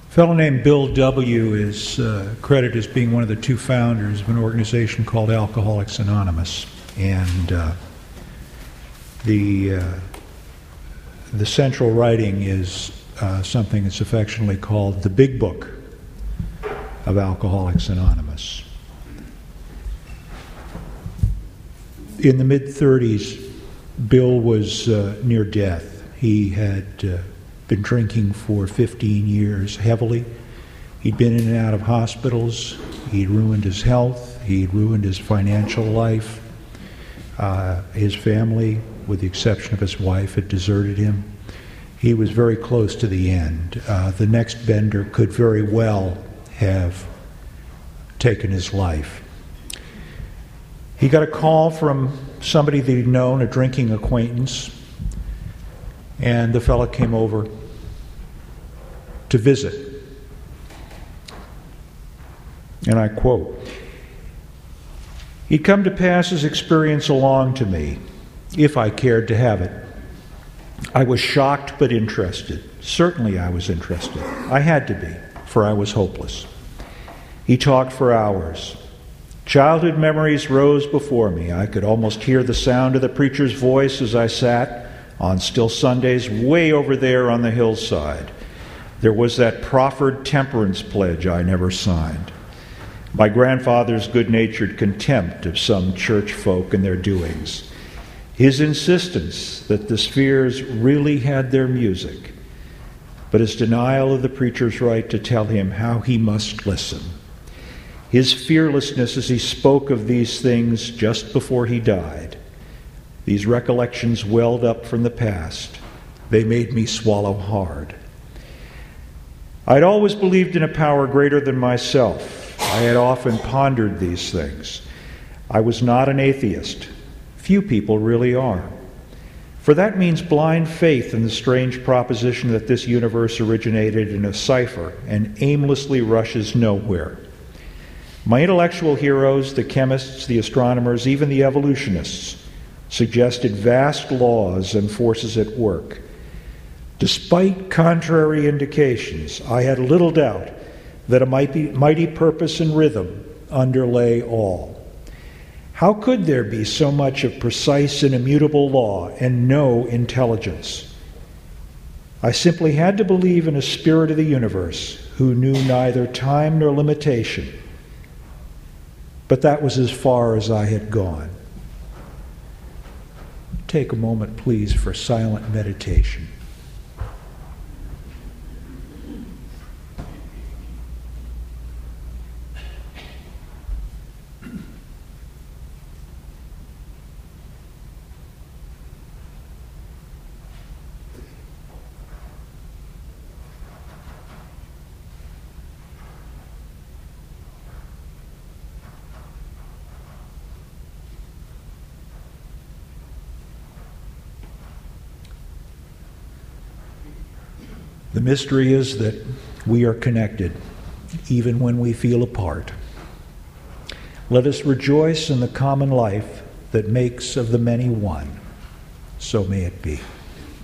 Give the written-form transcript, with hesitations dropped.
A fellow named Bill W. is credited as being one of the two founders of an organization called Alcoholics Anonymous. And the central writing is something that's affectionately called the Big Book of Alcoholics Anonymous. In the mid-30s, Bill was near death. He had been drinking for 15 years heavily. He'd been in and out of hospitals. He'd ruined his health. He'd ruined his financial life. His family, with the exception of his wife, had deserted him. He was very close to the end. The next bender could very well have taken his life. He got a call from somebody that he'd known, a drinking acquaintance, and the fellow came over to visit. And I quote, "He'd come to pass his experience along to me, if I cared to have it. I was shocked but interested. Certainly I was interested. I had to be, for I was hopeless. He talked for hours. Childhood memories rose before me. I could almost hear the sound of the preacher's voice as I sat on still Sundays way over there on the hillside. There was that proffered temperance pledge I never signed. My grandfather's good-natured contempt of some church folk and their doings. His insistence that the spheres really had their music, but his denial of the preacher's right to tell him how he must listen. His fearlessness as he spoke of these things just before he died. These recollections welled up from the past. They made me swallow hard. I'd always believed in a power greater than myself. I had often pondered these things. I was not an atheist. Few people really are. For that means blind faith in the strange proposition that this universe originated in a cipher and aimlessly rushes nowhere. My intellectual heroes, the chemists, the astronomers, even the evolutionists, suggested vast laws and forces at work. Despite contrary indications, I had little doubt that a mighty purpose and rhythm underlay all. How could there be so much of precise and immutable law and no intelligence? I simply had to believe in a spirit of the universe who knew neither time nor limitation. But that was as far as I had gone. Take a moment, please, for silent meditation. The mystery is that we are connected, even when we feel apart. Let us rejoice in the common life that makes of the many one. So may it be.